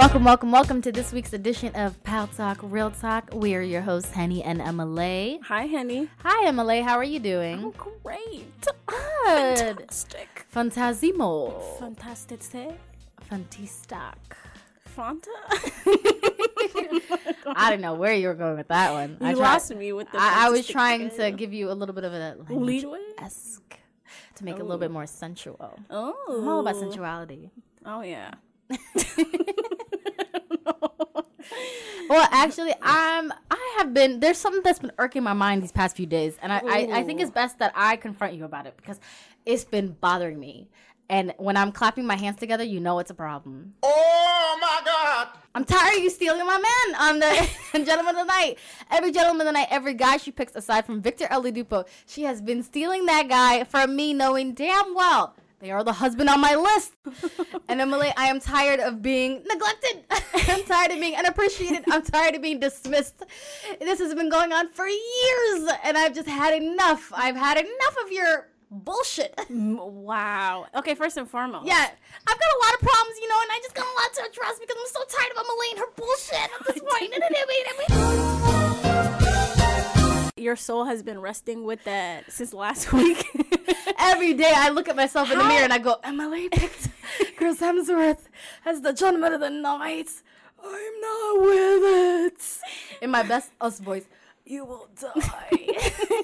Welcome to this week's edition of Pal Talk Real Talk. We are your hosts, Henny and Emily. Hi, Henny. Hi, Emily. How are you doing? I'm great. Good. Fantastic. Fantasimo. Fantastic. Fantastic. Fanta? I don't know where you were going with that one. You lost me with the I was trying to give you a little bit of a leadway-esque to make it a little bit more sensual. Oh. I'm all about sensuality. Oh, yeah. Well, actually, there's something that's been irking my mind these past few days, and I think it's best that I confront you about it because it's been bothering me. And when I'm clapping my hands together, you know it's a problem. Oh, my God. I'm tired of you stealing my man on the Gentleman of the Night. Every Gentleman of the Night, every guy she picks, aside from Victor Oladipo, she has been stealing that guy from me, knowing damn well they are the husband on my list. And Emily, I am tired of being neglected. I'm tired of being unappreciated. I'm tired of being dismissed. This has been going on for years, and I've just had enough. I've had enough of your bullshit. Wow. Okay, first and foremost. Yeah, I've got a lot of problems, and I just got a lot to address because I'm so tired of Emily and her bullshit at this point. Your soul has been resting with that since last week. Every day I look at myself in the mirror and I go, Emily picked Chris Hemsworth as the Gentleman of the Night. I'm not with it. In my best us voice, you will die.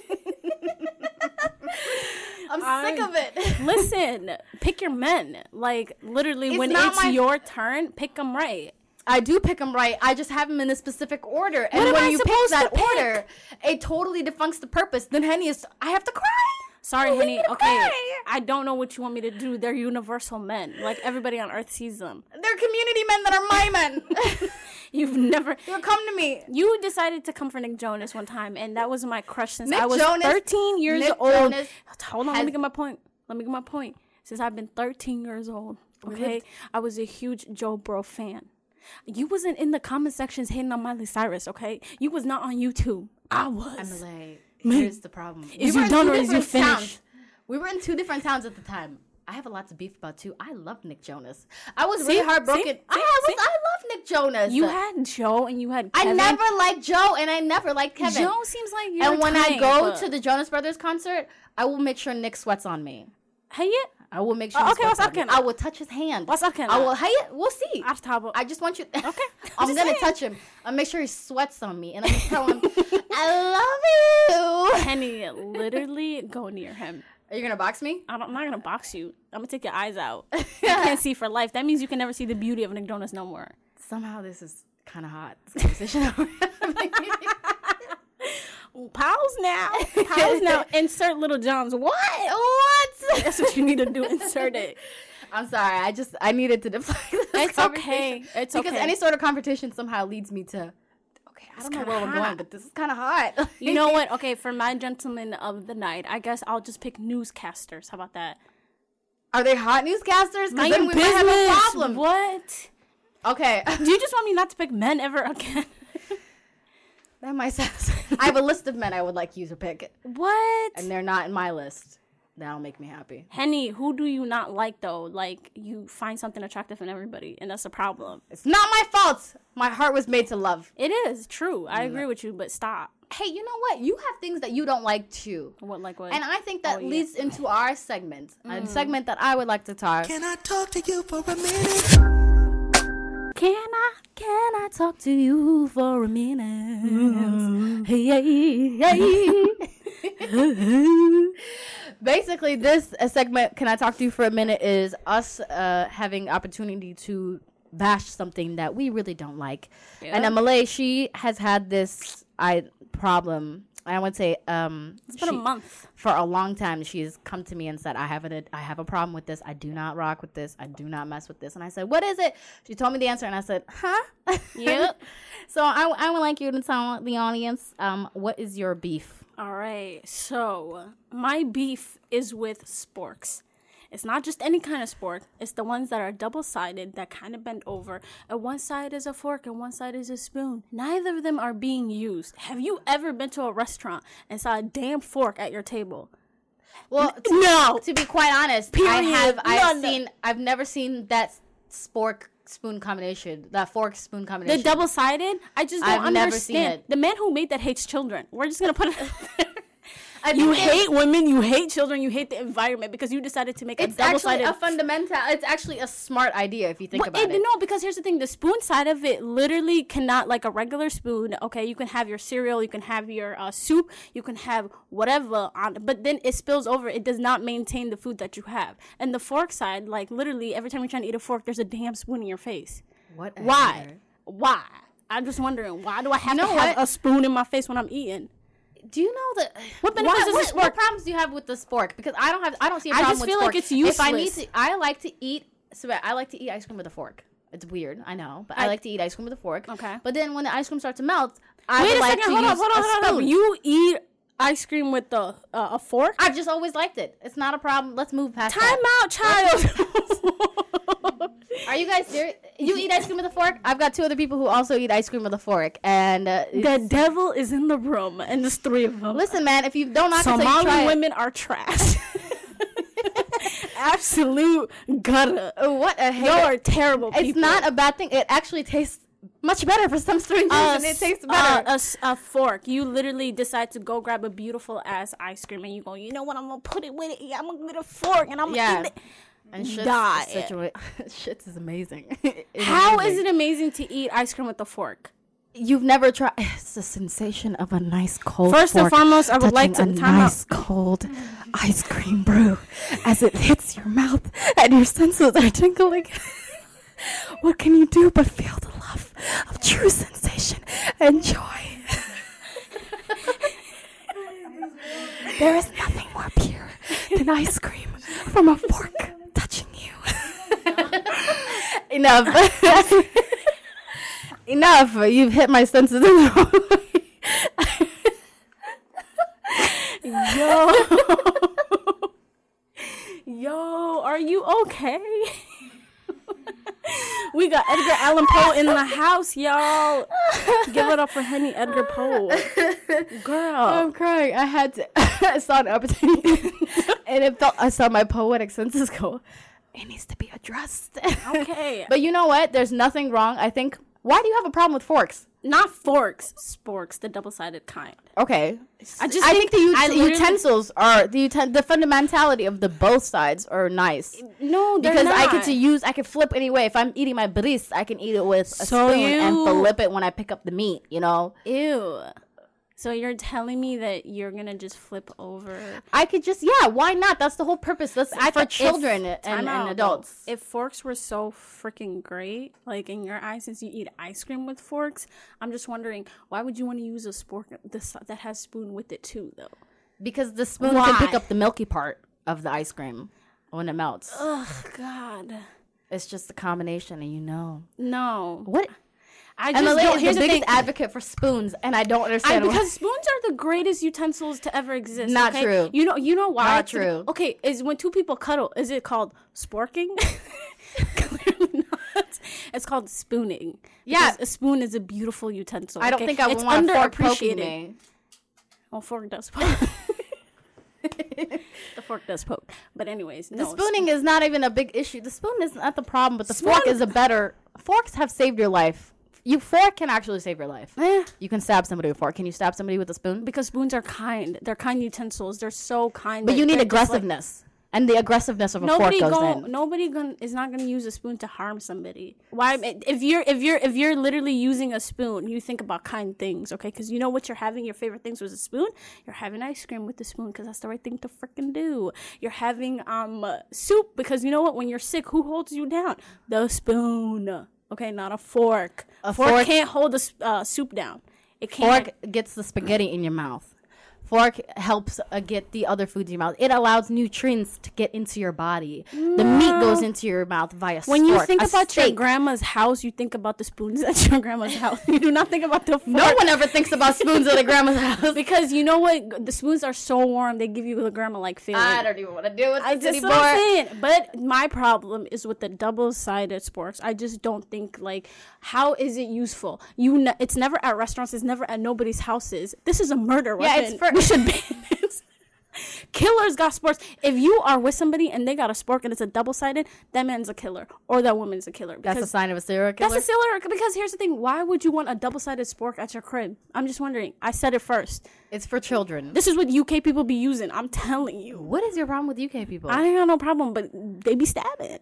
I'm sick of it. Listen, pick your men. Like, literally, when it's your turn, pick them right. I do pick them right. I just have them in a specific order. And when you pick that order, it totally defunks the purpose. Then I have to cry. Sorry, Henny. Okay, I don't know what you want me to do. They're universal men. Like, everybody on Earth sees them. They're community men that are my men. You've never... You'll come to me. You decided to come for Nick Jonas one time, and that was my crush since I was Jonas, 13 years Nick old. Jonas Hold on, let me get my point. Since I've been 13 years old, okay? I was a huge Joe Bro fan. You wasn't in the comment sections hating on Miley Cyrus, okay? You was not on YouTube. I was. Emily, here's the problem. Is you done or is you finished? We were in two different towns at the time. I have a lot to beef about too. I love Nick Jonas. I was really heartbroken. I love Nick Jonas. You had Joe and you had Kevin. I never liked Joe and I never liked Kevin. Joe seems like you're And when I go to the Jonas Brothers concert, I will make sure Nick sweats on me. Hey, yeah. I will make sure he sweats on me. I will touch his hand. I will. Hey, we'll see. I just want you. Okay. I'm gonna touch him. I'll make sure he sweats on me, and I'm gonna tell him, "I love you." Henny, literally go near him. Are you gonna box me? I'm not gonna box you. I'm gonna take your eyes out. You can't see for life. That means you can never see the beauty of Nick Jonas no more. Somehow this is kind of hot. This conversation. Pals now. Insert Little John's. What? That's what you need to do. Insert it. I'm sorry. I needed to deflect this. It's okay. Because any sort of confrontation somehow leads me to. Okay, I don't know where we're going, but this is kind of hot. You know what? Okay, for my Gentleman of the Night, I guess I'll just pick newscasters. How about that? Are they hot newscasters? Because then we might have a problem. What? Okay. Do you just want me not to pick men ever again? That might sound. I have a list of men I would like you to pick. What? And they're not in my list. That'll make me happy. Henny, who do you not like, though? Like, you find something attractive in everybody, and that's a problem. It's not my fault. My heart was made to love. It is true. I agree with you, but stop. Hey, you know what? You have things that you don't like, too. What, like what? And I think that leads into our segment. A segment that I would like to talk. Can I talk to you for a minute? Can I talk to you for a minute? Hey. Basically, this segment, Can I Talk to You for a Minute, is us having opportunity to bash something that we really don't like. Yeah. And Emily, she has had this problem. I would say it's been a month. For a long time, she's come to me and said, I have a problem with this. I do not rock with this. I do not mess with this. And I said, what is it? She told me the answer, and I said, huh? Yep. So I would like you to tell the audience, what is your beef? All right. So my beef is with sporks. It's not just any kind of spork. It's the ones that are double-sided, that kind of bend over. And one side is a fork and one side is a spoon. Neither of them are being used. Have you ever been to a restaurant and saw a damn fork at your table? Well, no. To be quite honest, Period. I've never seen that spork spoon combination, that fork spoon combination. The double-sided? I just don't I've understand. never seen it. The man who made that hates children. We're just going to put it out there. I You think hate women, you hate children, you hate the environment because you decided to make a it's actually double-sided. a fundamental. It's actually a smart idea if you think about it. No, because here's the thing: the spoon side of it literally cannot, like a regular spoon. Okay, you can have your cereal, you can have your soup, you can have whatever on, but then it spills over. It does not maintain the food that you have. And the fork side, like literally, every time you're trying to eat a fork, there's a damn spoon in your face. Why? Why? I'm just wondering, why do I have You to know have what? a spoon in my face when I'm eating? Do you know that? What benefits does this what spork? problems do you have with the spork? Because I don't see a I problem just with feel spork. like it's If I need useless. to, I like to eat. So I like to eat ice cream with a fork. It's weird, I know, but I like to eat ice cream with a fork. Okay. But then when the ice cream starts to melt, I Wait would a like second, to hold use on, a spoon. You eat ice cream with a fork? I've just always liked it. It's not a problem. Let's move past Time that. out, child. Are you guys serious? You eat ice cream with a fork? I've got 2 other people who also eat ice cream with a fork, and The devil is in the room, and there's 3 of them. listen, man, if you don't knock it till you Somali try it. women are trash. Absolute gutter. What a Y'all hater. are terrible people. It's not a bad thing. It actually tastes much better for some strange reason. It tastes better. A fork. You literally decide to go grab a beautiful ass ice cream, and you go, you know what? I'm gonna put it with it. I'm gonna get a fork, and I'm gonna Yeah. eat it. And shit's die. Shit's is amazing. How is it amazing to eat ice cream with a fork? You've never tried? It's the sensation of a nice cold. First and fork foremost, I would like touching to a time nice cold ice cream brew as it hits your mouth and your senses are tingling. What can you do but feel the love of true sensation and joy? There is nothing more pure than ice cream from a fork touching you. Enough. Enough. You've hit my senses in the wrong way. Yo, are you okay? We got Edgar Allan Poe in the house, y'all. Give it up for Henny Edgar Poe. Girl. I'm crying. I had to. I saw an opportunity, and it felt. I saw my poetic senses go. It needs to be addressed. Okay. But you know what? There's nothing wrong. I think. Why do you have a problem with forks? Not forks, sporks, the double-sided kind. Okay. I just I think the literally- utensils are the fundamentality of the both sides are nice. No, they're Because not. I can flip anyway. If I'm eating my bris, I can eat it with a So spoon and you- flip it when I pick up the meat, you know? Ew. So you're telling me that you're gonna just flip over? I could just, why not? That's the whole purpose. That's for children and adults. If forks were so freaking great, like in your eyes, since you eat ice cream with forks, I'm just wondering, why would you want to use a spork that has spoon with it too, though? Because the spoon Why? can pick up the milky part of the ice cream when it melts. Oh, God. It's just the combination, and you know. No. What? I And the just lady don't. is Here's the the biggest thing. advocate for spoons, and I don't understand why. Because spoons are the greatest utensils to ever exist. Not okay? true. You know why? Not true. Okay, is when two people cuddle, is it called sporking? Clearly not. It's called spooning. Yeah. Because a spoon is a beautiful utensil. I don't okay? think I would It's want a fork poking underappreciated. me. Well, fork does poke. The fork does poke. But anyways, The no. spooning is not even a big issue. The spoon is not the problem, but the Spoon- fork is a better. Forks have saved your life. Fork can actually save your life. You can stab somebody with a fork. Can you stab somebody with a spoon? Because spoons are kind. They're kind utensils. They're so kind. But that you need they're just like- aggressiveness, and the aggressiveness of a fork goes in. Nobody is not gonna use a spoon to harm somebody. Why? If you're literally using a spoon, you think about kind things, okay? Because you know what you're having. Your favorite things was a spoon. You're having ice cream with the spoon because that's the right thing to freaking do. You're having soup because you know what? When you're sick, who holds you down? The spoon. Okay, not a fork. A fork can't hold the soup down. It can't. Fork gets the spaghetti in your mouth. Fork helps get the other foods in your mouth. It allows nutrients to get into your body. The meat goes into your mouth via When you fork. think A about your steak. grandma's house, you think about the spoons at your grandma's house. You do not think about the fork. No one ever thinks about spoons at a grandma's house. Because you know what? The spoons are so warm, they give you the grandma-like feeling. I don't even want to deal with I this just anymore. what I'm saying. But my problem is with the double-sided sporks. I just don't think, like, how is it useful? It's never at restaurants. It's never at nobody's houses. This is a murder Yeah, weapon. it's for- we should ban it. killers got sporks. If you are with somebody and they got a spork and it's a double-sided, that man's a killer or that woman's a killer. That's a sign of a serial killer? That's a serial, because here's the thing. Why would you want a double-sided spork at your crib? I'm just wondering. I said it first. It's for children. This is what UK people be using. I'm telling you. What is your problem with UK people? I ain't got no problem, but they be stabbing.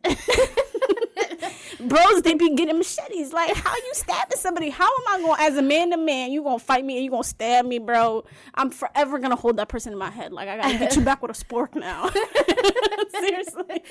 Bros, they be getting machetes. Like, how you stabbing somebody? How am I going, as a man to man, you gonna fight me and you gonna stab me, bro? I'm forever gonna hold that person in my head. Like, I gotta get you back with a spork now. Seriously.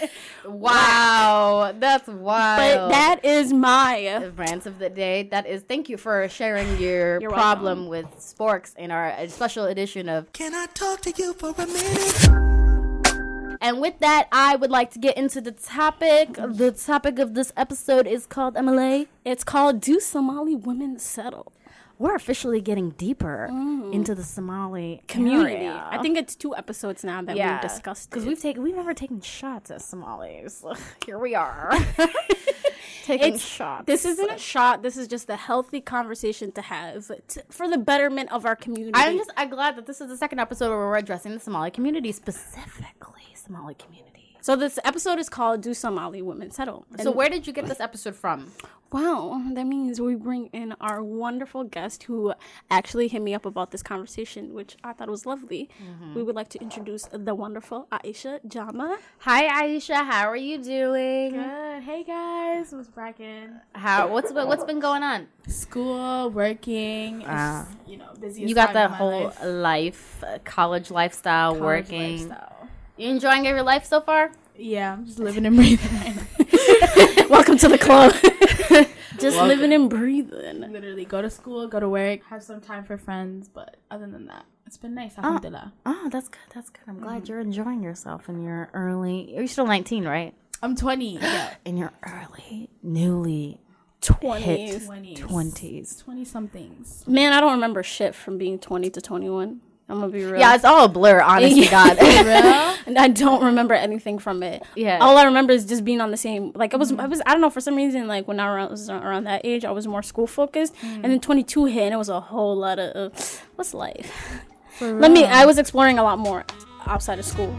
Wow. That's wild. But that is my rants of the day. That is, thank you for sharing your You're problem welcome. with sporks in our special edition of Can I talk to you for a minute? And with that, I would like to get into the topic. The topic of this episode is called, MLA. It's called Do Somali Women Settle? We're officially getting deeper into the Somali Community. area. I think it's 2 episodes now that we've discussed because it. we've never taken shots at Somalis. Here we are. Taking shots. This isn't a shot. This is just a healthy conversation to have for the betterment of our community. I'm glad that this is the second episode where we're addressing the Somali community, specifically Somali community. So this episode is called Do Somali Women Settle? So where did you get this episode from? Wow, that means we bring in our wonderful guest who actually hit me up about this conversation, which I thought was lovely. We would like to introduce the wonderful Aisha Jama. Hi Aisha, how are you doing? Good. Hey guys, what's bragging? What's been going on? School, working, busy. You got the whole life, college lifestyle, working. You enjoying your life so far? Yeah, I'm just living and breathing right now. Welcome to the club. Just living and breathing. Literally, go to school, go to work, have some time for friends, but other than that, it's been nice. Alhamdulillah. Oh, that's good. That's good. I'm glad you're enjoying yourself in your early. You're still 19, right? I'm 20. Yeah. In your early, newly 20s. 20s. 20 somethings. Man, I don't remember shit from being 20 to 21. I'm gonna be real. Yeah, it's all a blur, honestly, God. And I don't remember anything from it. Yeah. All I remember is just being on the same, like, I was, I don't know, for some reason, like, when I was around that age, I was more school focused. And then 22 hit, and it was a whole lot of, what's life? I was exploring a lot more outside of school.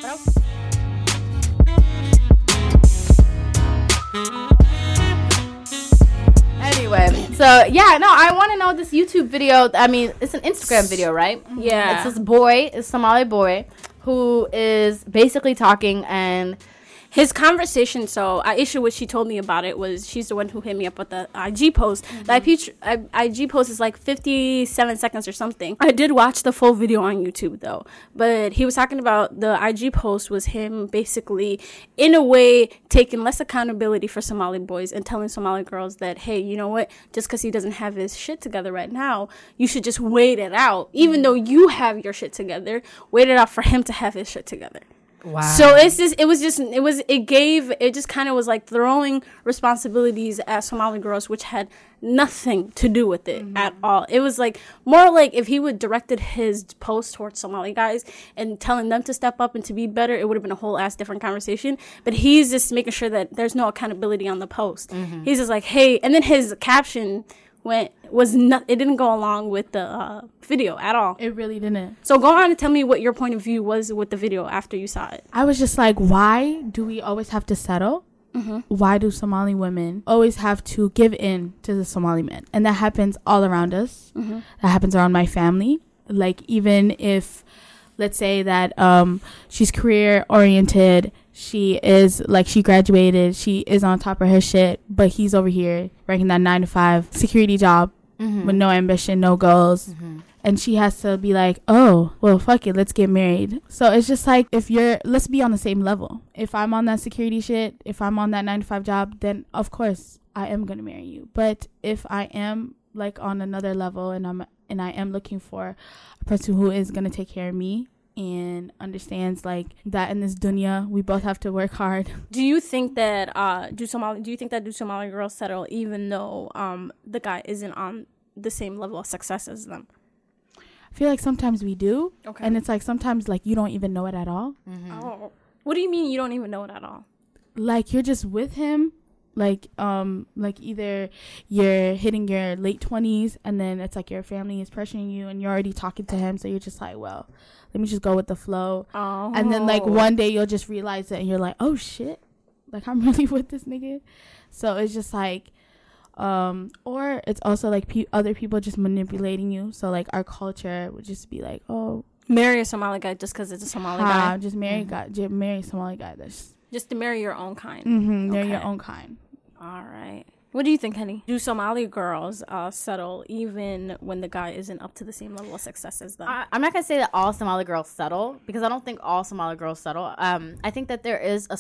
Anyway, so yeah, no, I want to know this YouTube video. I mean, it's an Instagram video, right? Yeah. It's this boy, a Somali boy, who is basically talking and his conversation, so Aisha, what she told me about it was, she's the one who hit me up with the IG post. The IG post is like 57 seconds or something. I did watch the full video on YouTube though, but he was talking about the IG post was him basically, in a way, taking less accountability for Somali boys and telling Somali girls that, hey, you know what, just because he doesn't have his shit together right now, you should just wait it out. Even though you have your shit together, wait it out for him to have his shit together. wow. So it just kind of was like throwing responsibilities at Somali girls, which had nothing to do with it at all. It was like more like if he would directed his post towards Somali guys and telling them to step up and to be better, it would have been a whole ass different conversation. But he's just making sure that there's no accountability on the post. He's just like, hey, and then his caption it didn't go along with the video at all. It really didn't. So go on and tell me what your point of view was with the video after you saw it. I was just like, why do we always have to settle? Why do Somali women always have to give in to the Somali men? And that happens all around us. That happens around my family. Like, even if, let's say that she's career oriented, she is like, she graduated, she is on top of her shit, but he's over here working that 9-to-5 security job with no ambition, no goals. And she has to be like, oh, well, fuck it, let's get married. So it's just like, let's be on the same level. If I'm on that security shit, if I'm on that 9-to-5 job, then of course I am going to marry you. But if I am like on another level and I am looking for a person who is going to take care of me and understands like that in this dunya we both have to work hard. Do you think that do Somali girls settle even though the guy isn't on the same level of success as them? I feel like sometimes we do. Okay. And it's like sometimes like you don't even know it at all. Oh, what do you mean you don't even know it at all? Like you're just with him, like either you're hitting your late 20s and then it's like your family is pressuring you and you're already talking to him, so you're just like, well, let me just go with the flow. Oh. And then like one day you'll just realize it and you're like, oh shit, like I'm really with this nigga. So it's just like, or it's also like other people just manipulating you. So like our culture would just be like, oh, marry a Somali guy just because it's a Somali guy. Just marry marry a Somali guy. That's just to marry your own kind. Marry your own kind. All right. What do you think, honey? Do Somali girls settle even when the guy isn't up to the same level of success as them? I'm not going to say that all Somali girls settle, because I don't think all Somali girls settle. I think that there is a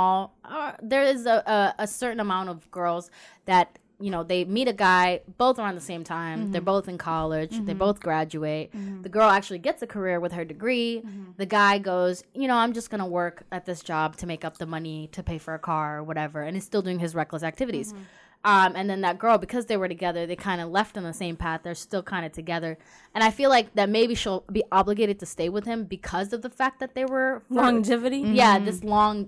certain amount of girls that, you know, they meet a guy both around the same time. They're both in college. They both graduate. The girl actually gets a career with her degree. The guy goes, you know, I'm just going to work at this job to make up the money to pay for a car or whatever. And he's still doing his reckless activities. And then that girl, because they were together, they kind of left on the same path. They're still kind of together. And I feel like that maybe she'll be obligated to stay with him because of the fact that they were longevity. Yeah, this long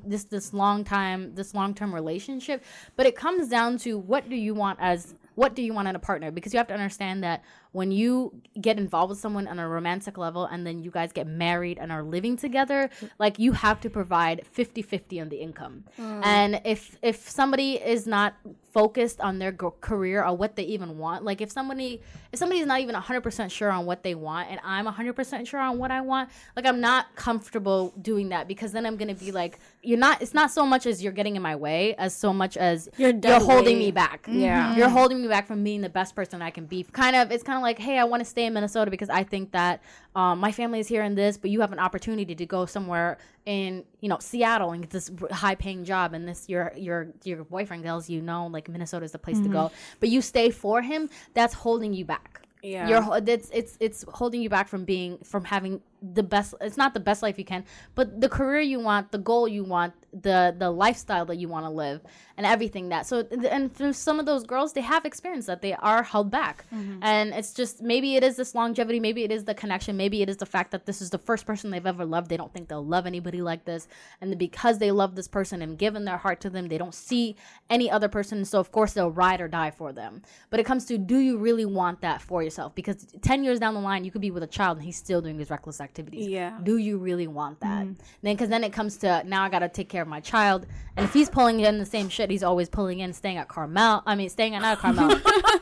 term relationship. But it comes down to what do you want in a partner? Because you have to understand that when you get involved with someone on a romantic level and then you guys get married and are living together, like you have to provide 50-50 on the income. And if somebody is not focused on their career or what they even want, like if somebody is not even 100% sure on what they want and I'm 100% sure on what I want, like I'm not comfortable doing that, because then I'm going to be like, it's not so much as you're getting in my way as so much as you're holding me back. Yeah. You're holding me back from being the best person I can be. It's kind of like, hey, I want to stay in Minnesota because I think that my family is here in this, but you have an opportunity to go somewhere in, you know, Seattle and get this high paying job, and this your boyfriend tells you no, like Minnesota is the place to go, but you stay for him. That's holding you back. Yeah, it's holding you back from having the best. It's not the best life you can, but the career you want, the goal you want, the lifestyle that you want to live, and everything that. So, and through some of those girls, they have experienced that they are held back, and it's just maybe it is this longevity, maybe it is the connection, maybe it is the fact that this is the first person they've ever loved. They don't think they'll love anybody like this, and because they love this person and given their heart to them, they don't see any other person. So of course they'll ride or die for them. But it comes to, do you really want that for yourself? Because 10 years down the line, you could be with a child and he's still doing his reckless activities. Yeah. Do you really want that? Then it comes to, now I got to take care of my child. And if he's pulling in the same shit he's always pulling in, staying at not at Carmel.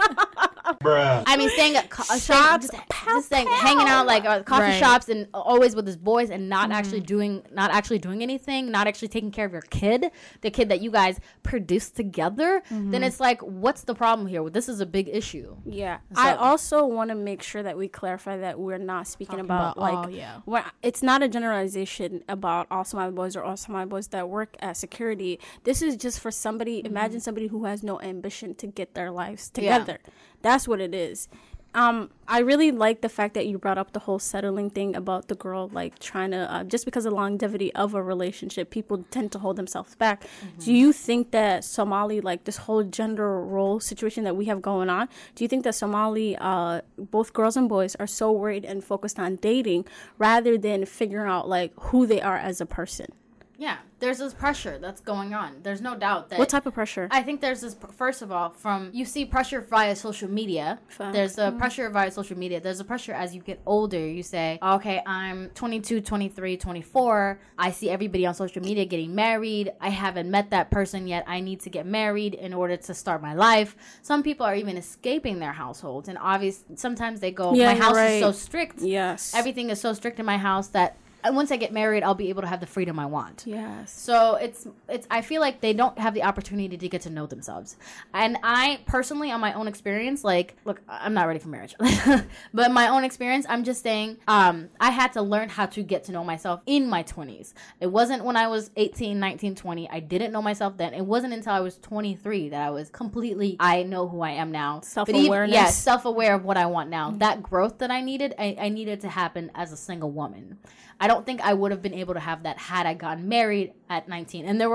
I mean, staying at shops, just hanging out like coffee shops, and always with his boys, and not actually doing anything, not actually taking care of your kid, the kid that you guys produced together. Then it's like, what's the problem here? This is a big issue. Yeah, so, I also want to make sure that we clarify that we're not speaking about it's not a generalization about all Somali boys or all Somali boys that work at security. This is just for somebody. Imagine somebody who has no ambition to get their lives together. Yeah. That's what it is. I really like the fact that you brought up the whole settling thing about the girl, like trying to, just because of the longevity of a relationship, people tend to hold themselves back. Do you think that Somali, like this whole gender role situation that we have going on, do you think that Somali, both girls and boys, are so worried and focused on dating rather than figuring out like who they are as a person? Yeah, there's this pressure that's going on. There's no doubt that. What type of pressure? I think there's this, first of all, you see pressure via social media. There's a pressure via social media. There's a pressure as you get older. You say, okay, I'm 22, 23, 24. I see everybody on social media getting married. I haven't met that person yet. I need to get married in order to start my life. Some people are even escaping their households. And obviously, sometimes they go, my house is so strict. Yes. Everything is so strict in my house that once I get married, I'll be able to have the freedom I want. Yes. So it's. I feel like they don't have the opportunity to get to know themselves. And I personally, on my own experience, like, look, I'm not ready for marriage, but my own experience, I'm just saying, I had to learn how to get to know myself in my 20s. It wasn't when I was 18, 19, 20. I didn't know myself then. It wasn't until I was 23 that I was completely, I know who I am now. Self-awareness. Self-aware of what I want now. That growth that I needed, I needed to happen as a single woman. I don't think I would have been able to have that had I gotten married at 19. And there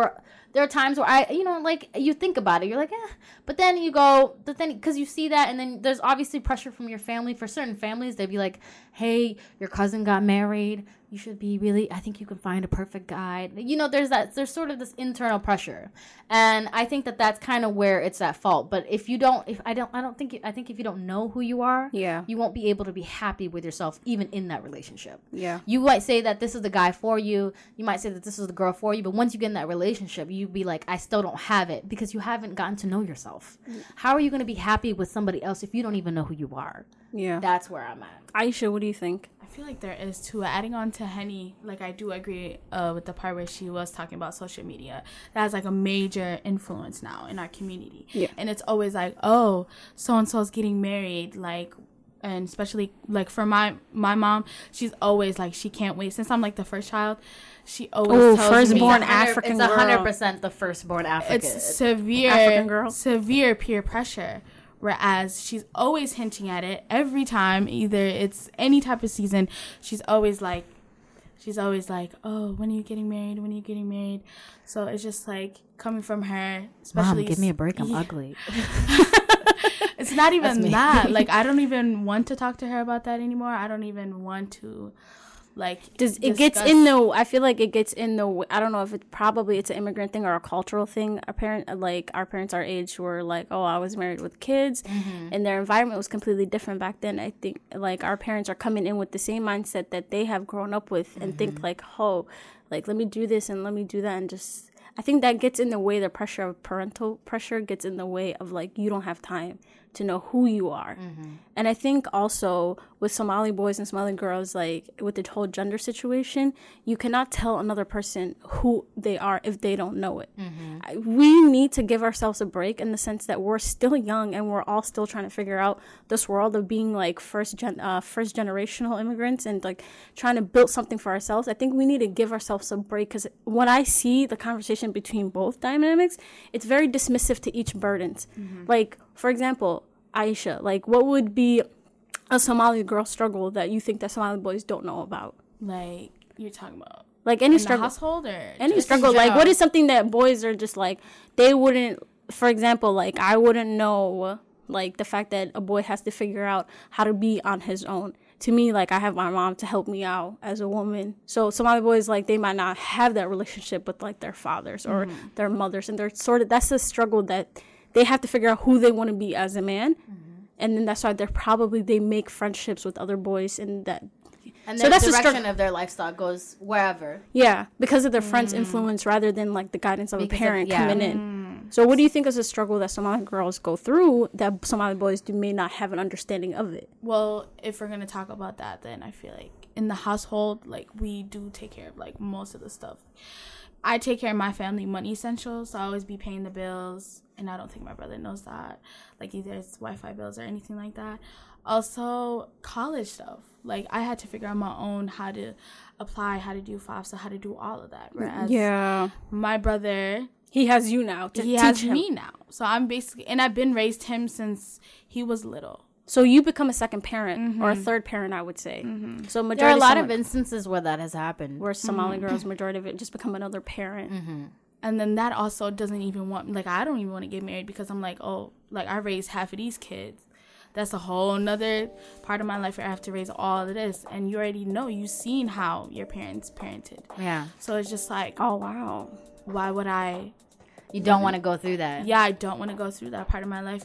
there are times where I, like, you think about it, you're like, but then you go, because you see that, and then there's obviously pressure from your family. For certain families, they'd be like, hey, your cousin got married, you should be really, I think you can find a perfect guy. There's sort of this internal pressure, and I think that's kind of where it's at fault. But I think if you don't know who you are, you won't be able to be happy with yourself even in that relationship. Yeah, you might say that this is the guy for you, you might say that this is the girl for you, but once you get in that relationship, you be like, I still don't have it, because you haven't gotten to know yourself. How are you going to be happy with somebody else if you don't even know who you are? Yeah, that's where I'm at. Aisha, what do you think? I feel like there is too. Adding on to Henny, like, I do agree with the part where she was talking about social media. That has like a major influence now in our community. Yeah. And it's always like, oh, so-and-so's getting married, like, and especially like for my mom, she's always like, she can't wait. Since I'm like the first child, she always tells firstborn me African it's girl. 100% the firstborn African. It's severe African girl. severe peer pressure. Whereas she's always hinting at it every time, either it's any type of season, she's always like, oh, when are you getting married? When are you getting married? So it's just like coming from her, especially. Mom, give me a break. I'm ugly. It's not even that. Like, I don't even want to talk to her about that anymore. I don't even want to, like, it gets in the, I feel like it gets in the, I don't know if it's an immigrant thing or a cultural thing. Our parents our age were like, oh, I was married with kids, and their environment was completely different back then. I think, like, our parents are coming in with the same mindset that they have grown up with, and think like, oh, like, let me do this and let me do that, and just, I think that gets in the way. The pressure of parental pressure gets in the way of, like, you don't have time to know who you are. And I think also with Somali boys and Somali girls, like, with the whole gender situation, you cannot tell another person who they are if they don't know it. We need to give ourselves a break in the sense that we're still young and we're all still trying to figure out this world of being like first generational immigrants and like trying to build something for ourselves. I think we need to give ourselves a break, because when I see the conversation between both dynamics, it's very dismissive to each burdens. Like, for example, Aisha, like, what would be a Somali girl struggle that you think that Somali boys don't know about? Like, you're talking about, like, any in struggle, the household, or any struggle. Like, what is something that boys are just like, they wouldn't, for example, like, I wouldn't know, like, the fact that a boy has to figure out how to be on his own. To me, like, I have my mom to help me out as a woman. So Somali boys, like, they might not have that relationship with, like, their fathers or their mothers, and they're sort of, that's a struggle that they have to figure out who they want to be as a man. And then that's why they make friendships with other boys, and that. And so the direction of their lifestyle goes wherever. Yeah, because of their friends' influence rather than, like, the guidance of a parent coming in. So what do you think is a struggle that Somali girls go through that Somali boys may not have an understanding of it? Well, if we're going to talk about that, then I feel like in the household, like, we do take care of, like, most of the stuff. I take care of my family money essentials, so I always be paying the bills, and I don't think my brother knows that, like, either it's Wi-Fi bills or anything like that. Also, college stuff. Like, I had to figure out my own how to apply, how to do FAFSA, how to do all of that. Whereas my brother, he has you now. He has me now. So I'm basically, and I've been raised him since he was little. So you become a second parent or a third parent, I would say. So there are a lot of instances where that has happened. Where Somali girls, majority of it, just become another parent. And then that also doesn't even want, like, I don't even want to get married because I'm like, oh, like, I raised half of these kids. That's a whole nother part of my life where I have to raise all of this. And you already know, you've seen how your parents parented. Yeah. So it's just like, oh, wow. Why would I? You don't want to go through that. Yeah, I don't want to go through that part of my life.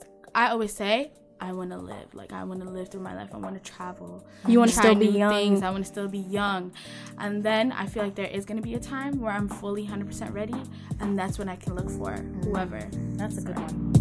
I always say, I want to live. Like, I want to live through my life. I want to travel. You want to still be young. Things. I want to still be young. And then I feel like there is going to be a time where I'm fully 100% ready. And that's when I can look for whoever. That's a good one.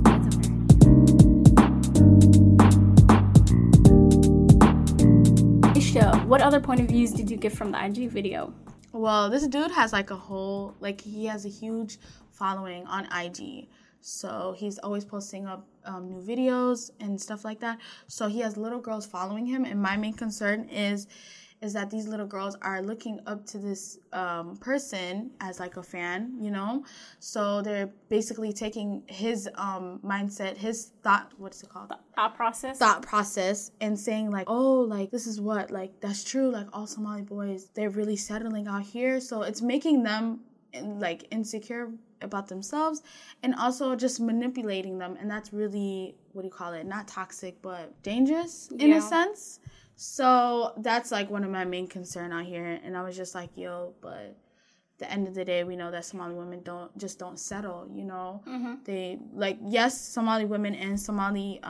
Aisha, what other point of views did you get from the IG video? Well, this dude has like a whole, like, he has a huge following on IG. So he's always posting up new videos and stuff like that. So he has little girls following him. And my main concern is that these little girls are looking up to this person as like a fan, you know? So they're basically taking his mindset, his thought, what is it called? Thought process and saying like, oh, like, this is what, like, that's true. Like, all Somali boys, they're really settling out here. So it's making them like insecure about themselves, and also just manipulating them, and that's really, what do you call it, not toxic but dangerous in a sense. So that's like one of my main concern out here. And I was just like, yo, but at the end of the day, we know that Somali women don't settle, you know. They, like, yes, Somali women and Somali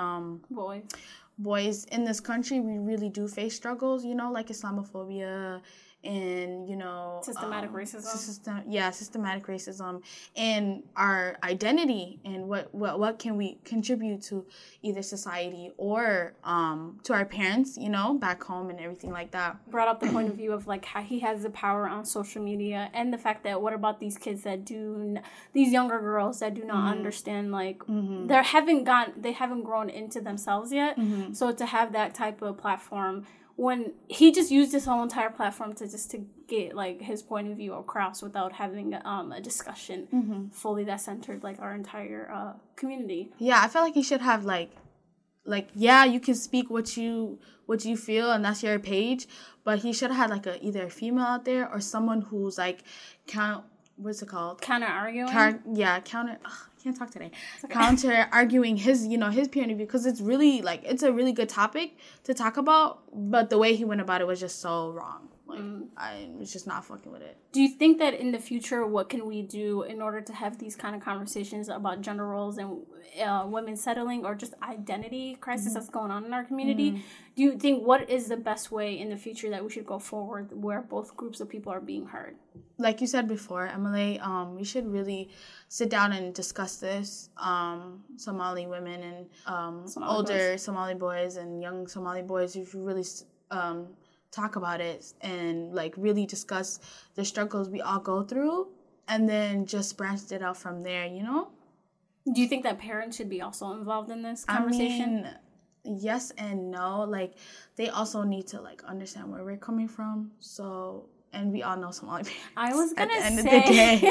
boys in this country, we really do face struggles, you know, like Islamophobia and, you know, systematic racism. Systematic racism, and our identity, and what can we contribute to either society or to our parents, you know, back home and everything like that. Brought up the point of view of like how he has the power on social media, and the fact that what about these kids that these younger girls that do not understand, like they haven't grown into themselves yet. So to have that type of platform, when he just used his whole entire platform to get like his point of view across without having a discussion fully that centered like our entire community. Yeah, I feel like he should have like yeah, you can speak what you feel, and that's your page, but he should have had like either a female out there or someone who's like what's it called? Counter arguing. Can't talk today. Okay. Counter arguing his point of view, because it's really like, it's a really good topic to talk about, but the way he went about it was just so wrong. Like I was just not fucking with it. Do you think that in the future, what can we do in order to have these kind of conversations about gender roles and women settling, or just identity crisis that's going on in our community? Do you think, what is the best way in the future that we should go forward where both groups of people are being heard? Like you said before, Emily, we should really sit down and discuss this. Somali women and Somali boys and young Somali boys, you should really talk about it and like really discuss the struggles we all go through, and then just branch it out from there, you know? Do you think that parents should be also involved in this conversation? I mean, yes and no. Like, they also need to like understand where we're coming from. So, and we all know Somali parents. I was gonna at the end of the day.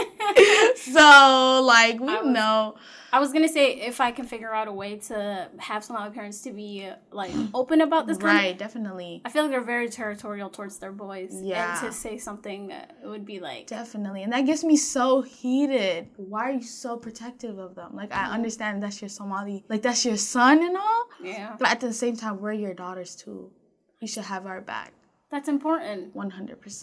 So, like, we know. I was gonna say, if I can figure out a way to have Somali parents to be like open about this kind right, definitely. I feel like they're very territorial towards their boys. Yeah. And to say something, it would be like, definitely. And that gets me so heated. Why are you so protective of them? Like, I understand that's your Somali, like, that's your son and all. Yeah. But at the same time, we're your daughters too. You should have our back. That's important. 100%.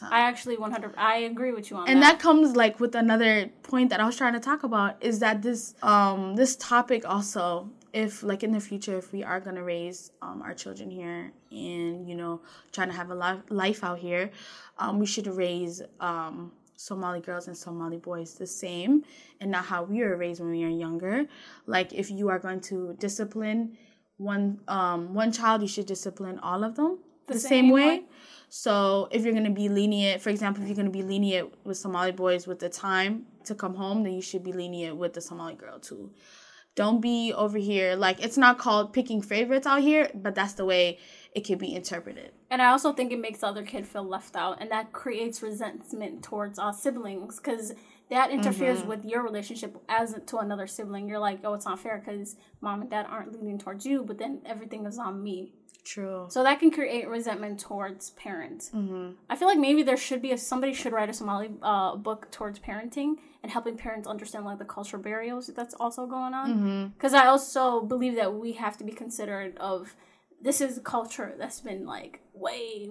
I agree with you on that. And that comes like with another point that I was trying to talk about, is that this topic also, if like in the future, if we are going to raise our children here and, you know, trying to have a life out here, we should raise Somali girls and Somali boys the same, and not how we were raised when we were younger. Like, if you are going to discipline one child, you should discipline all of them the same way. So if you're going to be lenient, for example, if you're going to be lenient with Somali boys with the time to come home, then you should be lenient with the Somali girl too. Don't be over here, like, it's not called picking favorites out here, but that's the way it could be interpreted. And I also think it makes the other kid feel left out, and that creates resentment towards siblings, because that interferes with your relationship as to another sibling. You're like, oh, it's not fair because mom and dad aren't leaning towards you, but then everything is on me. True. So that can create resentment towards parents. I feel like maybe there should be somebody should write a Somali book towards parenting and helping parents understand like the cultural barriers that's also going on. Because I also believe that we have to be considerate of, this is a culture that's been like way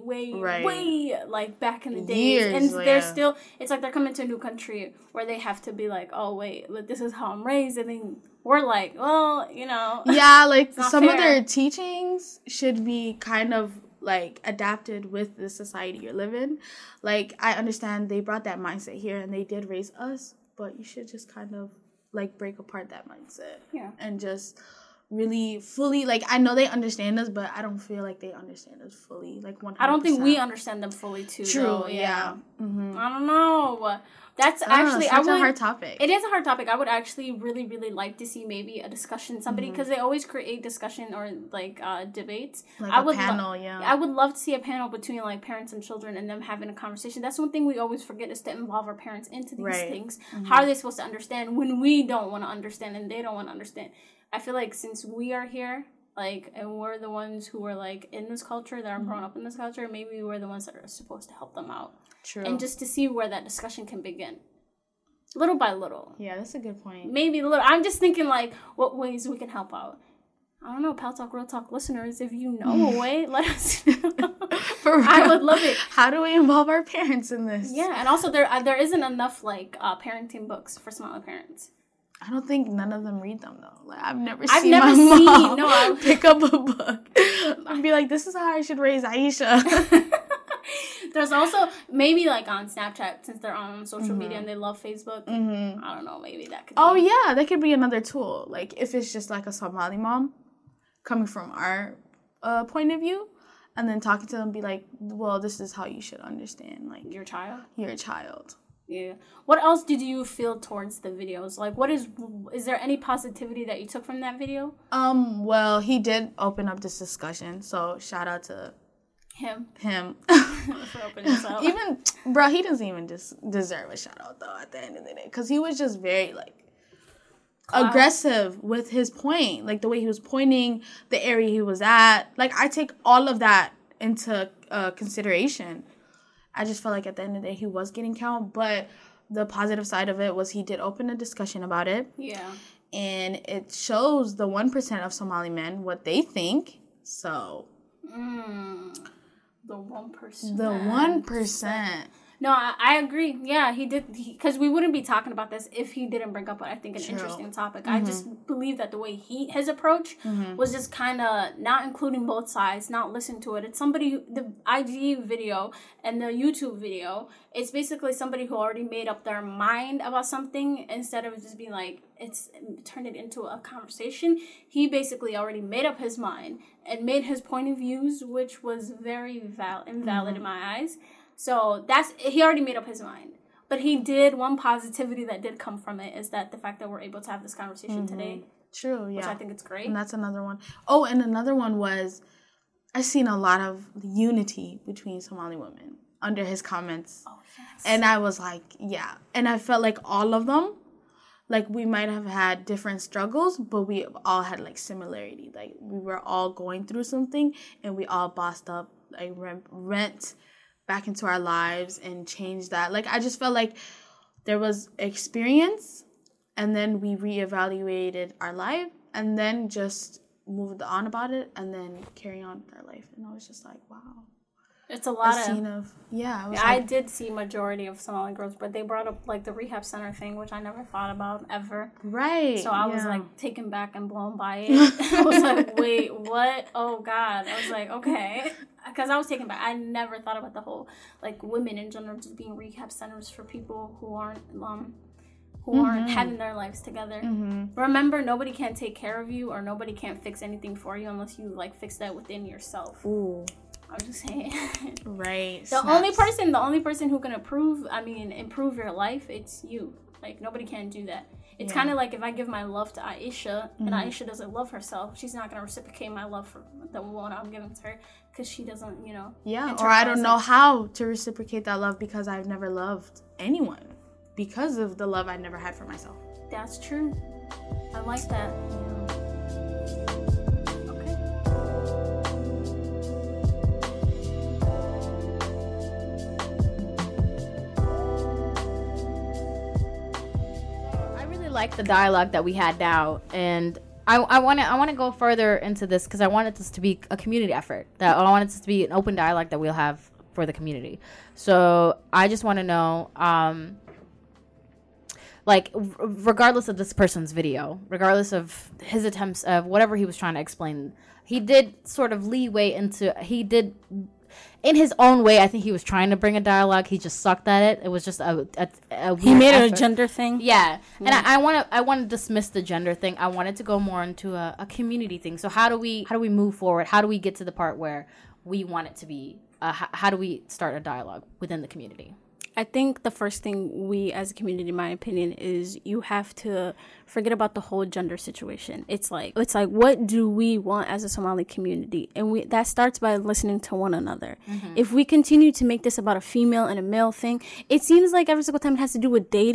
like back in the days, and they're still, it's like they're coming to a new country where they have to be like, oh wait, this is how I'm raised, and then we're like, well, you know, yeah, like some of their teachings should be kind of like adapted with the society you're living. Like, I understand they brought that mindset here and they did raise us, but you should just kind of like break apart that mindset, and just really fully, like, I know they understand us, but I don't feel like they understand us fully, like 100%. I don't think we understand them fully too. True, though. yeah. I don't know. That's a hard topic. It is a hard topic. I would actually really, really like to see maybe a discussion, somebody, because they always create discussion or like debates. Like a panel, I would love to see a panel between like parents and children and them having a conversation. That's one thing we always forget, is to involve our parents into these things. How are they supposed to understand when we don't want to understand and they don't want to understand? I feel like since we are here, like, and we're the ones who are like in this culture, that are grown up in this culture, maybe we're the ones that are supposed to help them out. True. And just to see where that discussion can begin. little by little. Yeah, that's a good point. Maybe a little. I'm just thinking, like, what ways we can help out. I don't know, Pal Talk, Real Talk listeners, if you know a way, let us know. For real. I would love it. How do we involve our parents in this? Yeah, and also there isn't enough, like, parenting books for Somali parents. I don't think none of them read them, though. Like, I've never seen my mom pick up a book and be like, this is how I should raise Aisha. There's also, maybe, like, on Snapchat, since they're on social media and they love Facebook. I don't know, maybe that could be. Oh, yeah, that could be another tool. Like, if it's just, like, a Somali mom coming from our point of view, and then talking to them, be like, well, this is how you should understand, like, your child. Yeah. What else did you feel towards the videos? Like, is there any positivity that you took from that video? Well, he did open up this discussion, so shout out to him. For opening this up. Even, bro, he doesn't even deserve a shout out, though, at the end of the day, because he was just very, like, aggressive with his point, like the way he was pointing, the area he was at. Like, I take all of that into consideration. I just felt like at the end of the day he was getting count, but the positive side of it was he did open a discussion about it. Yeah. And it shows the 1% of Somali men what they think. So the 1%. The 1%. No, I agree. Yeah, he did. Because we wouldn't be talking about this if he didn't bring up, I think, an interesting topic. I just believe that the way his approach was just kind of not including both sides, not listening to it. It's somebody, the IG video and the YouTube video, it's basically somebody who already made up their mind about something instead of just being like, turned it into a conversation. He basically already made up his mind and made his point of views, which was very invalid in my eyes. So he already made up his mind. But one positivity that did come from it is that the fact that we're able to have this conversation today. True, yeah. Which I think it's great. And that's another one. Oh, and another one was, I've seen a lot of unity between Somali women under his comments. Oh, yes. And I was like, yeah. And I felt like all of them, like, we might have had different struggles, but we all had, like, similarity. Like, we were all going through something, and we all bossed up, like, rent back into our lives and change that. Like, I just felt like there was experience, and then we reevaluated our life, and then just moved on about it, and then carry on with our life. And I was just like, wow. It's a lot I did see majority of Somali girls, but they brought up, like, the rehab center thing, which I never thought about ever. Right. So I was, like, taken back and blown by it. I was like, wait, what? Oh, God. I was like, okay. Because I was taken back. I never thought about the whole, like, women in general just being rehab centers for people who aren't having their lives together. Remember, nobody can take care of you, or nobody can fix anything for you unless you, like, fix that within yourself. Ooh. I'm just saying. Right. The only person who can improve your life, it's you. Like, nobody can do that. It's kind of like if I give my love to Aisha and Aisha doesn't love herself, she's not going to reciprocate my love for the one I'm giving to her because she doesn't, Yeah, or I don't know how to reciprocate that love because I've never loved anyone because of the love I never had for myself. That's true. I like that. Like the dialogue that we had now, and I want to go further into this because I wanted this to be a community effort. That I wanted this to be an open dialogue that we'll have for the community. So I just want to know, like, regardless of this person's video, regardless of his attempts of whatever he was trying to explain, he did sort of in his own way, I think he was trying to bring a dialogue. He just sucked at it. It was just a he made effort. It a gender thing. Yeah. And I want to dismiss the gender thing. I wanted to go more into a community thing. So how do we move forward? How do we get to the part where we want it to be? How do we start a dialogue within the community? I think the first thing we as a community, in my opinion, is you have to forget about the whole gender situation. It's like what do we want as a Somali community? And that starts by listening to one another. If we continue to make this about a female and a male thing, it seems like every single time it has to do with dating,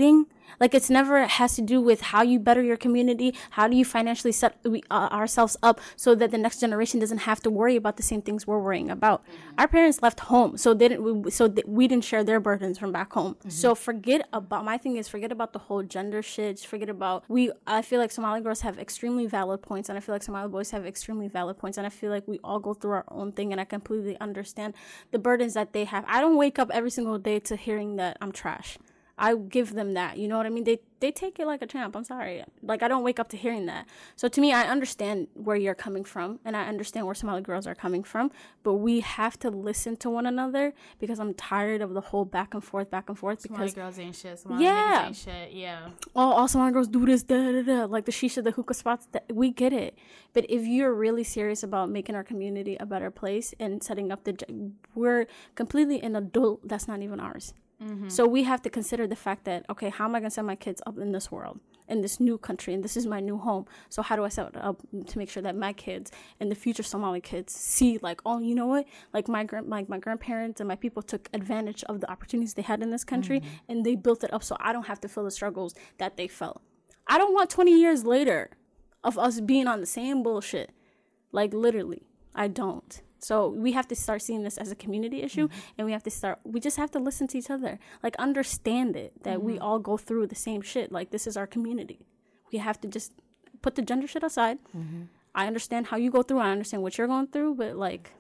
Like, it's never has to do with how you better your community. How do you financially set ourselves up so that the next generation doesn't have to worry about the same things we're worrying about? Our parents left home, so we didn't share their burdens from back home. So forget about the whole gender shit. Forget about I feel like Somali girls have extremely valid points, and I feel like Somali boys have extremely valid points, and I feel like we all go through our own thing, and I completely understand the burdens that they have. I don't wake up every single day to hearing that I'm trash. I give them that, you know what I mean? They take it like a champ. I'm sorry. Like, I don't wake up to hearing that. So to me, I understand where you're coming from, and I understand where Somali girls are coming from, but we have to listen to one another, because I'm tired of the whole back and forth. Because Somali girls ain't shit. Somali niggas ain't shit. Yeah. All Somali girls do this, like the shisha, the hookah spots. We get it. But if you're really serious about making our community a better place and setting up we're completely in a dul that's not even ours. So we have to consider the fact that, okay, how am I going to set my kids up in this world, in this new country, and this is my new home? So how do I set it up to make sure that my kids and the future Somali kids see, like, oh, you know what? Like, my grandparents and my people took advantage of the opportunities they had in this country, and they built it up so I don't have to feel the struggles that they felt. I don't want 20 years later of us being on the same bullshit. Like, literally, I don't. So we have to start seeing this as a community issue, and we just have to listen to each other. Like, understand it, that we all go through the same shit. Like, this is our community. We have to just put the gender shit aside. I understand how you go through. I understand what you're going through, but, like,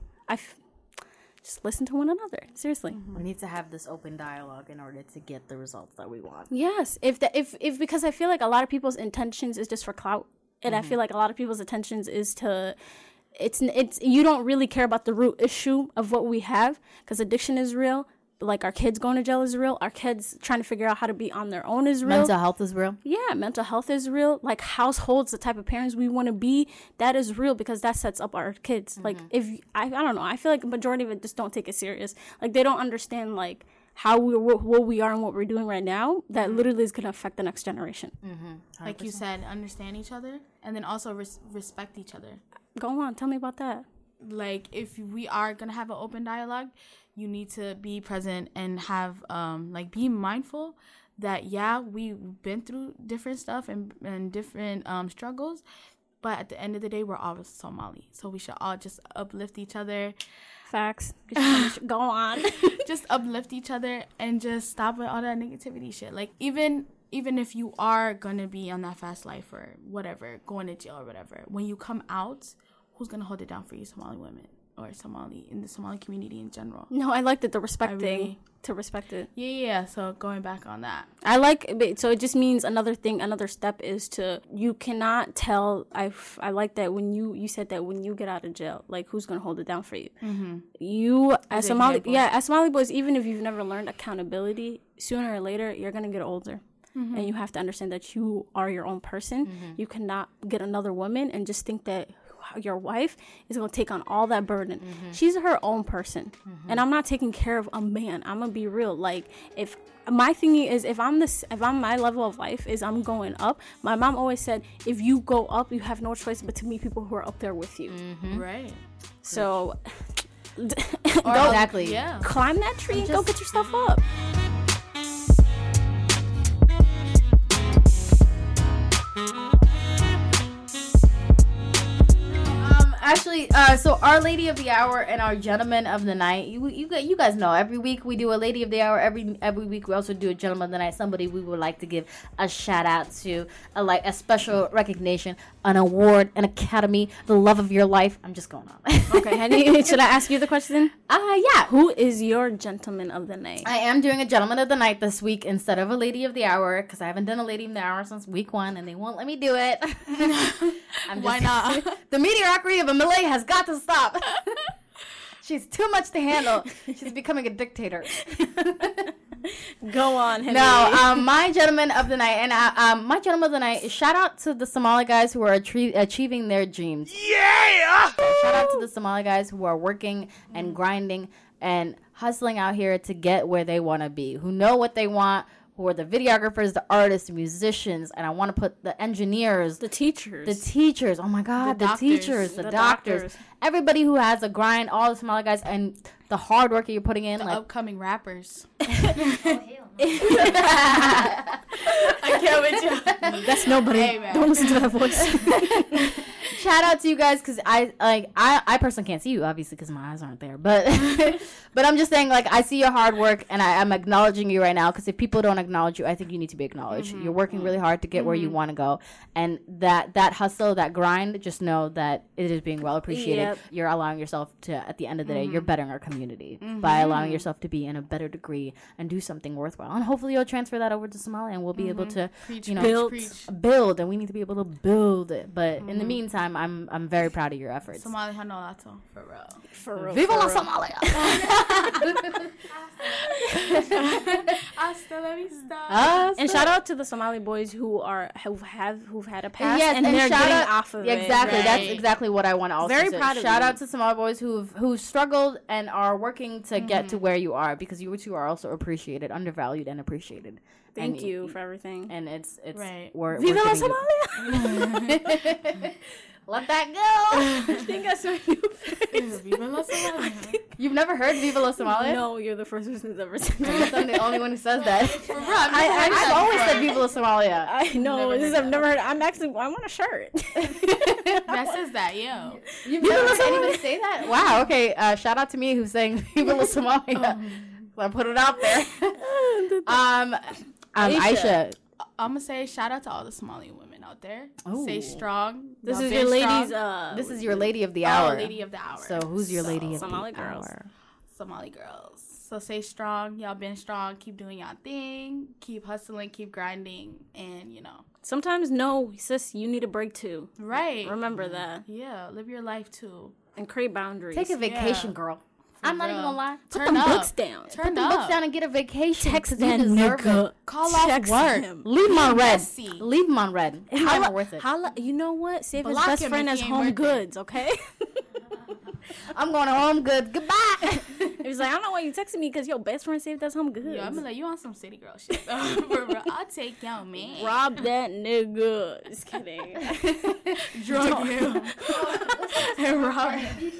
just listen to one another. Seriously. We need to have this open dialogue in order to get the results that we want. Yes. Because I feel like a lot of people's intentions is just for clout. And I feel like a lot of people's intentions is to... It's you don't really care about the root issue of what we have, because addiction is real. Like, our kids going to jail is real. Our kids trying to figure out how to be on their own is real. Mental health is real. Yeah, mental health is real. Like, households, the type of parents we want to be, that is real, because that sets up our kids. Like, if I don't know, I feel like the majority of it just don't take it serious. Like, they don't understand, like, what we are and what we're doing right now, that literally is going to affect the next generation. Like you said, understand each other, and then also respect each other. Go on, tell me about that. Like, if we are gonna have an open dialogue, you need to be present and have be mindful that, yeah, we've been through different stuff and different struggles, but at the end of the day, we're all Somali, so we should all just uplift each other. Facts. Go on. Just uplift each other and just stop with all that negativity shit. Like, even if you are gonna be on that fast life or whatever, going to jail or whatever, when you come out, who's gonna hold it down for you? Somali women or in the Somali community in general. No, I liked it, the respect thing. To respect it. Yeah. So going back on that, so it just means another step is you cannot tell. I like that when you said that when you get out of jail, like, who's gonna hold it down for you? You as Somali boys, even if you've never learned accountability, sooner or later you're gonna get older. And you have to understand that you are your own person. You cannot get another woman and just think that your wife is going to take on all that burden. She's her own person. And I'm not taking care of a man. I'm going to be real. Like, if my thinking is, if I'm my level of life is I'm going up, my mom always said, if you go up, you have no choice but to meet people who are up there with you. Right. So Exactly. Yeah. Climb that tree and go get your stuff up. Actually, so our lady of the hour and our gentleman of the night, you guys know, every week we do a lady of the hour. Every week we also do a gentleman of the night. Somebody we would like to give a shout out to, a special recognition, an award, an academy, the love of your life. I'm just going on. Okay, honey, should I ask you the question? Yeah. Who is your gentleman of the night? I am doing a gentleman of the night this week instead of a lady of the hour, because I haven't done a lady of the hour since week 1, and they won't let me do it. Why not? The mediocrity of Malay has got to stop. She's too much to handle. She's becoming a dictator. Go on, Henry. No, my gentleman of the night, and my gentleman of the night, shout out to the Somali guys who are achieving their dreams. Yeah! Shout out to the Somali guys who are working and grinding and hustling out here to get where they want to be, who know what they want, who are the videographers, the artists, the musicians, and I want to put the engineers, the teachers. Oh my God, the teachers, the doctors, everybody who has a grind, all the Somali guys, and the hard work that you're putting in, the upcoming rappers. I That's nobody. Amen. Don't listen to that voice. Shout out to you guys, because I personally can't see you, obviously, because my eyes aren't there. But but I'm just saying, like, I see your hard work, and I'm acknowledging you right now, because if people don't acknowledge you, I think you need to be acknowledged. You're working really hard to get where you want to go, and that hustle, that grind, just know that it is being well appreciated. Yep. You're allowing yourself to, at the end of the day, you're bettering our community by allowing yourself to be in a better degree and do something worthwhile. And hopefully you'll transfer that over to Somalia, and we'll be able to, build, and we need to be able to build it. But in the meantime, I'm very proud of your efforts. Somalia Hanolato, for real. For real. Viva la Somalia! Hasta la vista. And shout out to the Somali boys who've had a past, Yes, and they're shout getting out, off of it. exactly. Right. That's exactly what I want to also Very say. proud of Shout you. out to Somali boys who've struggled and are working to get to where you are, because you two are also appreciated, undervalued, and appreciated. Thank And you for everything. And it's Right. we're Viva la giving you- Somalia! Let that go. I think I saw you. Viva la Somalia. You've never heard Viva la Somalia? No, you're the first person who's ever said I guess I'm the only one who says that. For real, I've I've always said Viva la Somalia. I know. Never This heard I've never heard. I want a shirt. That says that, yo. You've never heard anybody say that? Wow. Okay. Shout out to me who's saying Viva la Somalia. I put it out there. Aisha. I'm gonna say shout out to all the Somali women out there. Ooh. Stay strong. This Y'all is been your ladies. strong. This is your lady of the hour. Lady of the hour. So who's your lady of Somali the girls. hour? Somali girls. So stay strong. Y'all been strong. Keep doing y'all thing. Keep hustling. Keep grinding. And Sometimes, no, sis, you need a break too. right. Remember that. Yeah, live your life too. And create boundaries. Take a vacation, Yeah. girl. I'm not even real. gonna lie. Put Turn them up. books down. Turn The up. books down and get a vacation. Text 'cause you that deserve nigga. it. Call off Text work. him. Leave him on red. Messy. Leave him on red. It's never worth it. You know what? Save his Block best him friend if as he ain't home worth it. goods, okay? I'm going home good. Goodbye. He was like, I don't know why you texted me because your best friend saved us home goods. Yo, I'm gonna let you on some city girl shit. For real. I'll take your man. Rob that nigga. Just kidding. Drug him. And rob him.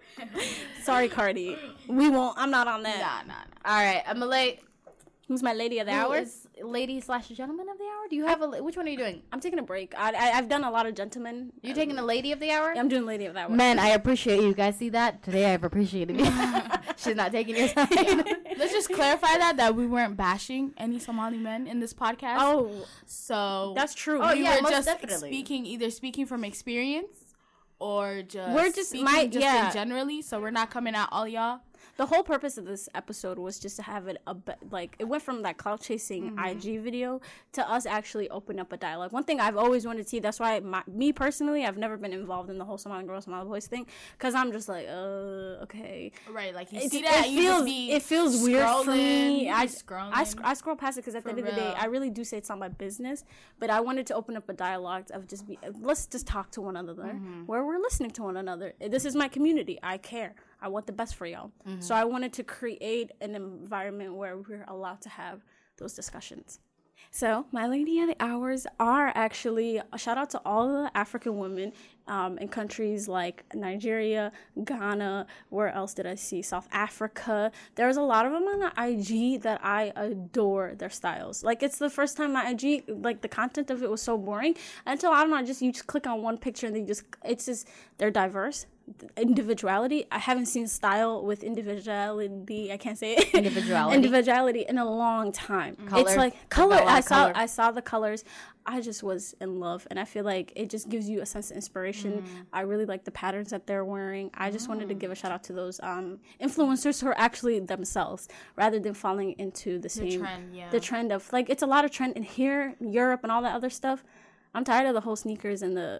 Sorry, Cardi. We won't. I'm not on that. Nah. All right. I'm a late. Who's my lady of the hour? Lady / gentleman of the hour? Do you have which one are you doing? I'm taking a break. I've done a lot of gentlemen. You taking the lady of the hour? I'm doing lady of the hour. Man, I appreciate you. Guys see that? Today I've appreciated you. She's not taking your time. Let's just clarify that we weren't bashing any Somali men in this podcast. Oh, So that's true. Oh, we yeah, were most just definitely. either speaking from experience or just We're just- speaking yeah. in generally. So we're not coming at all y'all. The whole purpose of this episode was just to have it it went from that clout chasing IG video to us actually open up a dialogue. One thing I've always wanted to see, that's why me personally, I've never been involved in the whole Somali girl, Somali boys thing, because I'm just like, okay. Right, like you It, see that, you just it feels weird for me. I scroll past it because at the For end of the day, real. I really do say it's not my business, but I wanted to open up a dialogue of let's just talk to one another, where we're listening to one another. This is my community. I care. I want the best for y'all. So I wanted to create an environment where we're allowed to have those discussions. So my lady of the hours are actually a shout out to all the African women in countries like Nigeria, Ghana. Where else did I see? South Africa. There's a lot of them on the IG that I adore their styles. Like, it's the first time my IG, like, the content of it was so boring until, I don't know, you just click on one picture and they're diverse. Individuality. I haven't seen style with individuality. I can't say it. Individuality in a long time. Color. It's like color. Color. I saw the colors. I just was in love, and I feel like it just gives you a sense of inspiration. I really like the patterns that they're wearing. I just wanted to give a shout out to those influencers who are actually themselves, rather than falling into the same trend, yeah. the trend of, like, it's a lot of trend in here, Europe, and all that other stuff. I'm tired of the whole sneakers and the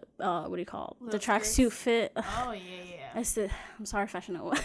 the tracksuit fit. Oh yeah. I'm sorry, Fashion Nova.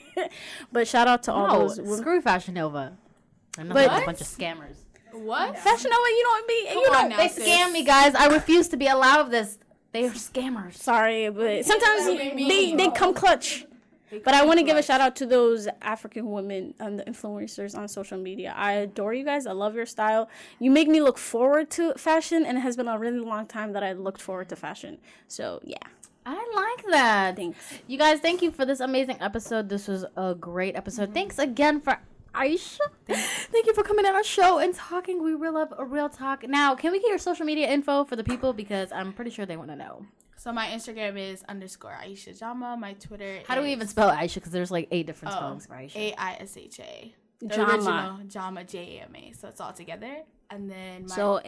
But shout out to all those women. Screw Fashion Nova. I know But- they're a bunch of scammers. What? Fashion Nova, you know what I mean? Come on now, They sis. scam me, guys. I refuse to be allowed of this. They are scammers. Sorry, but sometimes what I mean. they come clutch. But I want to give a shout out to those African women and the influencers on social media. I adore you guys. I love your style. You make me look forward to fashion, and it has been a really long time that I looked forward to fashion. So, yeah. I like that. Thanks. You guys, thank you for this amazing episode. This was a great episode. Thanks again for Aisha, thank you for coming on our show and talking. We real love a real talk. Now, can we get your social media info for the people, because I'm pretty sure they want to know. So my Instagram is _Aisha Jama. My Twitter. How do we even spell Aisha? Because there's like 8 different spellings for Aisha. AISHA. The Jama. original Jama JAMA. So it's all together. And then my So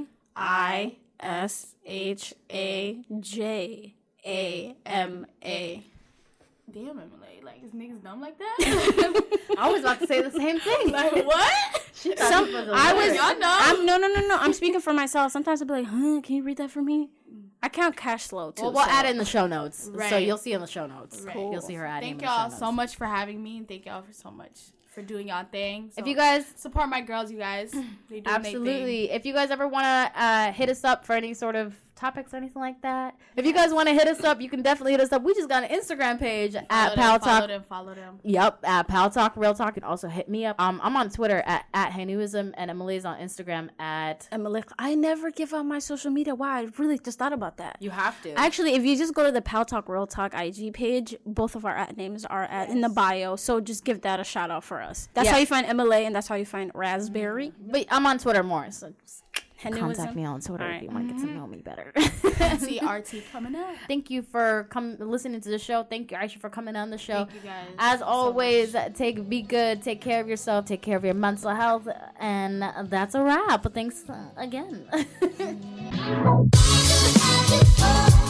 AISHAJAMA. Damn, Emily. Like, is niggas dumb like that? I was about to say the same thing. Like, what? I'm speaking for myself. Sometimes I'll be like, can you read that for me? I count cash slow too. Well, we'll so. add it in the show notes. Right. So you'll see in the show notes. Right. Cool. You'll see her adding Thank in the show y'all notes. so much for having me, and thank y'all for so much for doing y'all thing. So If you guys support my girls, you guys. They do absolutely, if you guys ever want to hit us up for any sort of topics or anything like that, if you guys want to hit us up, you can definitely hit us up. We just got an Instagram page at Pal Talk. Follow them. Yep, at Pal Talk Real Talk, and also hit me up. I'm on Twitter at Hanuism, and Emily's on Instagram at Emily. I never give out my social media. Wow, I really just thought about that. You have to. Actually, if you just go to the Pal Talk Real Talk IG page, both of our at names are in the bio. So just give that a shout out for us. That's how you find MLA, and that's how you find Raspberry. But I'm on Twitter more, so just Hanuism. contact me on Twitter if you want to get to know me better. CRT coming up. Thank you for listening to the show. Thank you, Aisha, for coming on the show. Thank you guys. As so always, much. be good, take care of yourself, take care of your mental health, and that's a wrap. Thanks again.